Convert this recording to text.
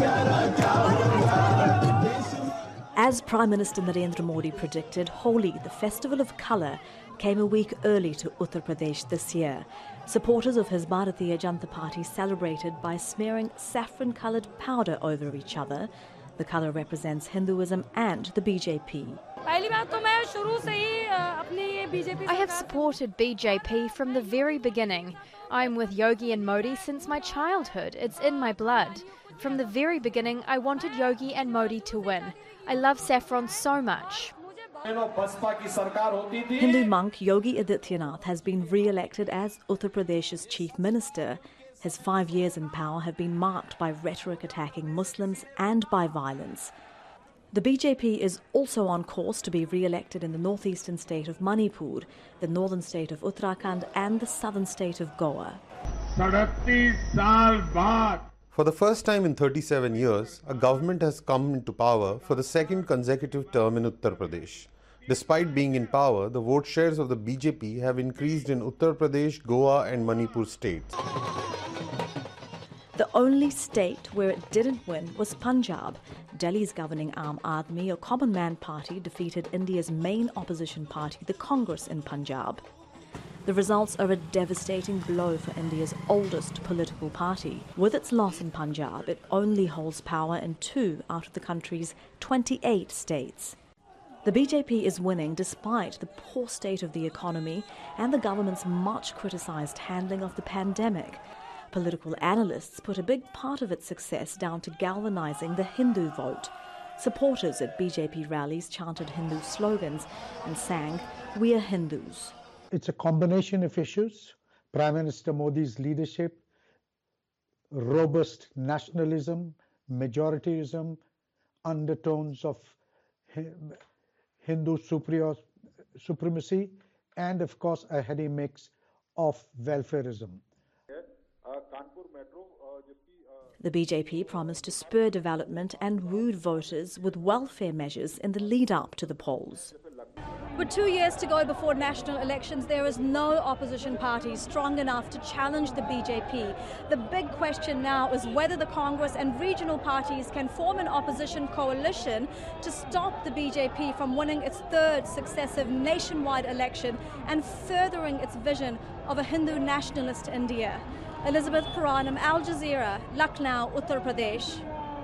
As Prime Minister Narendra Modi predicted, Holi, the festival of colour, came a week early to Uttar Pradesh this year. Supporters of his Bharatiya Janata Party celebrated by smearing saffron-coloured powder over each other. The colour represents Hinduism and the BJP. I have supported BJP from the very beginning. I am with Yogi and Modi since my childhood. It's in my blood. From the very beginning, I wanted Yogi and Modi to win. I love saffron so much. Hindu monk Yogi Adityanath has been re-elected as Uttar Pradesh's chief minister. His 5 years in power have been marked by rhetoric attacking Muslims and by violence. The BJP is also on course to be re-elected in the northeastern state of Manipur, the northern state of Uttarakhand and the southern state of Goa. For the first time in 37 years, a government has come into power for the second consecutive term in Uttar Pradesh. Despite being in power, the vote shares of the BJP have increased in Uttar Pradesh, Goa and Manipur states. The only state where it didn't win was Punjab. Delhi's governing Aam Aadmi, a common man party, defeated India's main opposition party, the Congress, in Punjab. The results are a devastating blow for India's oldest political party. With its loss in Punjab, it only holds power in 2 out of the country's 28 states. The BJP is winning despite the poor state of the economy and the government's much criticised handling of the pandemic. Political analysts put a big part of its success down to galvanising the Hindu vote. Supporters at BJP rallies chanted Hindu slogans and sang, "We are Hindus." It's a combination of issues: Prime Minister Modi's leadership, robust nationalism, majorityism, undertones of Hindu supremacy, and of course a heady mix of welfarism. The BJP promised to spur development and wooed voters with welfare measures in the lead-up to the polls. With 2 years to go before national elections, there is no opposition party strong enough to challenge the BJP. The big question now is whether the Congress and regional parties can form an opposition coalition to stop the BJP from winning its 3rd successive nationwide election and furthering its vision of a Hindu nationalist India. Elizabeth Puranam, Al Jazeera, Lucknow, Uttar Pradesh.